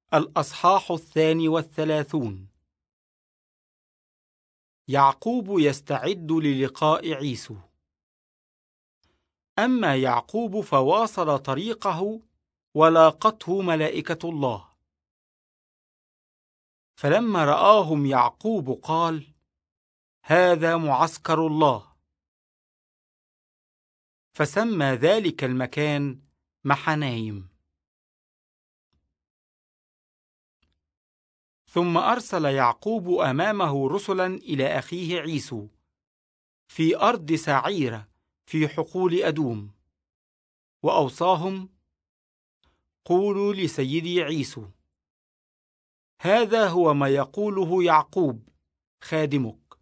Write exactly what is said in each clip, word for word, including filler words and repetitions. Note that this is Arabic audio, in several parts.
الأصحاح الثاني والثلاثون. يعقوب يستعد للقاء عيسو. أما يعقوب فواصل طريقه ولاقته ملائكة الله، فلما رآهم يعقوب قال: هذا معسكر الله، فسمى ذلك المكان محنايم. ثم أرسل يعقوب أمامه رسلا إلى أخيه عيسو في أرض سعيرة في حقول أدوم، وأوصاهم: قولوا لسيدي عيسو: هذا هو ما يقوله يعقوب خادمك،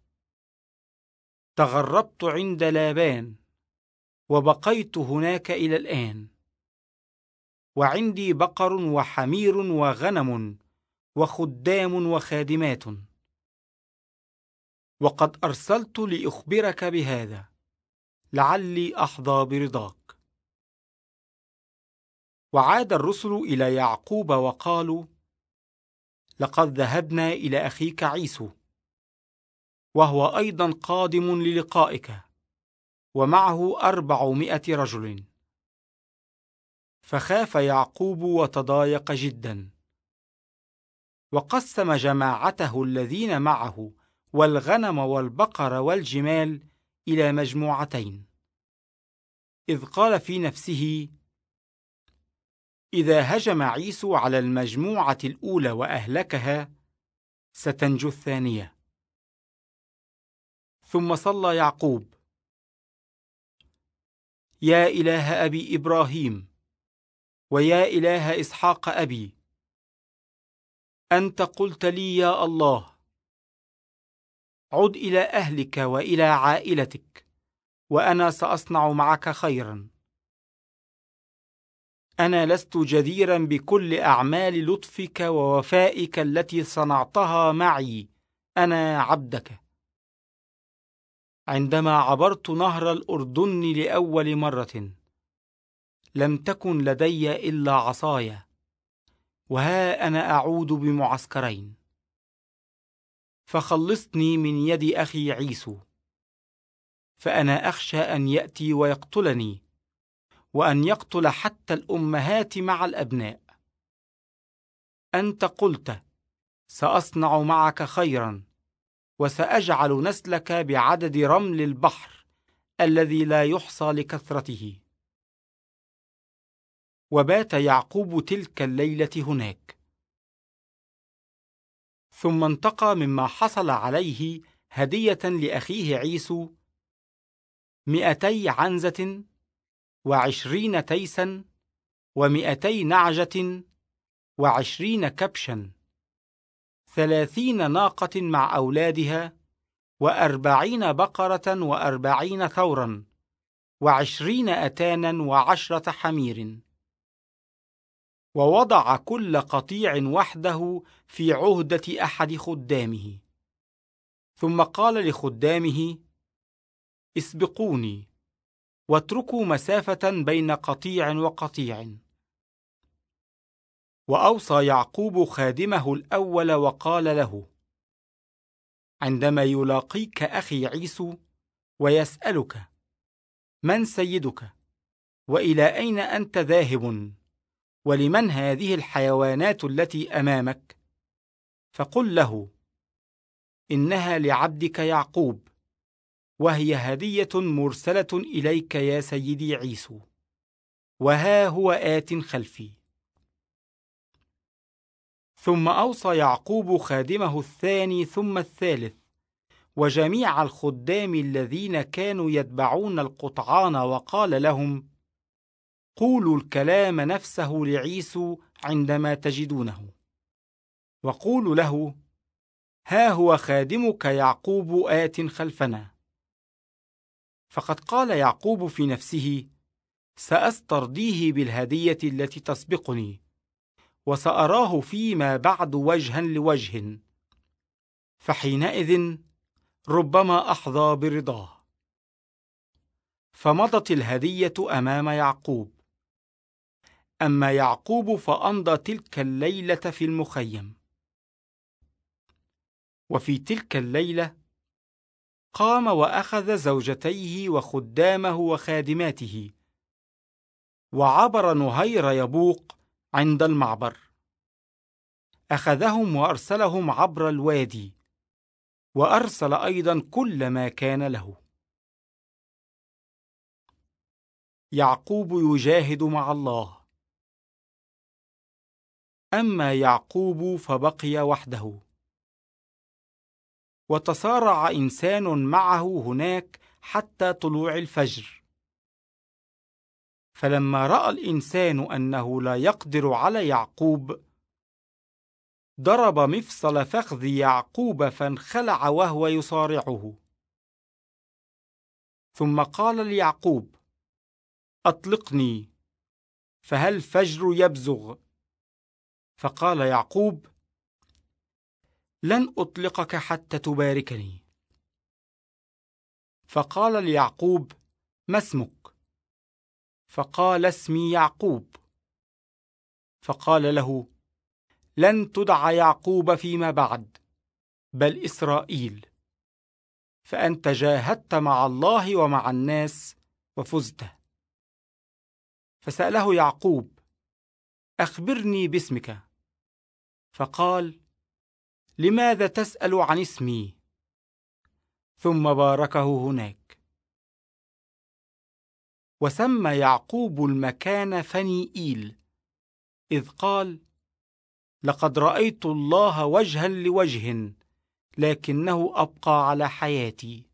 تغربت عند لابان وبقيت هناك إلى الآن، وعندي بقر وحمير وغنم وخدام وخادمات، وقد أرسلت لأخبرك بهذا لعلي أحظى برضاك. وعاد الرسل إلى يعقوب وقالوا: لقد ذهبنا إلى أخيك عيسو، وهو أيضا قادم للقائك، ومعه أربعمائة رجل. فخاف يعقوب وتضايق جدا، وقسم جماعته الذين معه والغنم والبقر والجمال إلى مجموعتين، إذ قال في نفسه: إذا هجم عيسو على المجموعة الأولى وأهلكها ستنجو الثانية. ثم صلى يعقوب: يا إله أبي إبراهيم، ويا إله إسحاق أبي، أنت قلت لي يا الله: عد إلى أهلك وإلى عائلتك، وأنا سأصنع معك خيرا. أنا لست جديرا بكل أعمال لطفك ووفائك التي صنعتها معي أنا عبدك، عندما عبرت نهر الأردن لأول مرة. لم تكن لدي إلا عصاي، وها أنا أعود بمعسكرين. فخلصني من يد أخي عيسو، فأنا أخشى أن يأتي ويقتلني، وأن يقتل حتى الأمهات مع الأبناء. أنت قلت: سأصنع معك خيرا، وسأجعل نسلك بعدد رمل البحر الذي لا يحصى لكثرته. وبات يعقوب تلك الليلة هناك. ثم انتقى مما حصل عليه هدية لأخيه عيسو مئتي عنزة وعشرين تيسا ومئتي نعجة وعشرين كبشا، ثلاثين ناقة مع أولادها، وأربعين بقرة وأربعين ثورا، وعشرين أتانا وعشرة حمير. ووضع كل قطيع وحده في عهدة أحد خدامه. ثم قال لخدامه: اسبقوني، واتركوا مسافة بين قطيع وقطيع. وأوصى يعقوب خادمه الأول وقال له: عندما يلاقيك أخي عيسو ويسألك: من سيدك؟ وإلى أين أنت ذاهب؟ ولمن هذه الحيوانات التي أمامك؟ فقل له: إنها لعبدك يعقوب، وهي هدية مرسلة إليك يا سيدي عيسو، وها هو آت خلفي. ثم أوصى يعقوب خادمه الثاني ثم الثالث وجميع الخدام الذين كانوا يتبعون القطعان، وقال لهم: قولوا الكلام نفسه لعيسو عندما تجدونه، وقولوا له: ها هو خادمك يعقوب آت خلفنا. فقد قال يعقوب في نفسه: سأسترضيه بالهدية التي تسبقني، وسأراه فيما بعد وجها لوجه، فحينئذ ربما أحظى برضاه. فمضت الهدية أمام يعقوب. أما يعقوب فأمضى تلك الليلة في المخيم. وفي تلك الليلة قام وأخذ زوجتيه وخدامه وخادماته، وعبر نهير يبوق عند المعبر. أخذهم وأرسلهم عبر الوادي، وأرسل أيضا كل ما كان له. يعقوب يجاهد مع الله. أما يعقوب فبقي وحده، وتصارع إنسان معه هناك حتى طلوع الفجر. فلما رأى الإنسان أنه لا يقدر على يعقوب، ضرب مفصل فخذ يعقوب فانخلع وهو يصارعه. ثم قال ليعقوب: أطلقني، فهل الفجر يبزغ؟ فقال يعقوب: لن أطلقك حتى تباركني. فقال ليعقوب: ما اسمك؟ فقال: اسمي يعقوب. فقال له: لن تدع يعقوب فيما بعد، بل إسرائيل، فأنت جاهدت مع الله ومع الناس وفزت. فسأله يعقوب: أخبرني باسمك. فقال: لماذا تسأل عن اسمي؟ ثم باركه هناك. وسمى يعقوب المكان فنيئيل، إذ قال: لقد رأيت الله وجها لوجه، لكنه أبقى على حياتي.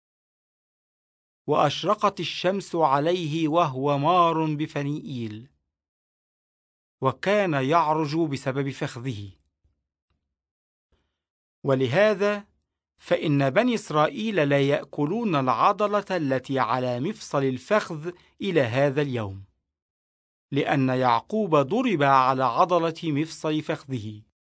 وأشرقت الشمس عليه وهو مار بفنيئيل، وكان يعرج بسبب فخذه. ولهذا فإن بني إسرائيل لا يأكلون العضلة التي على مفصل الفخذ إلى هذا اليوم، لأن يعقوب ضرب على عضلة مفصل فخذه.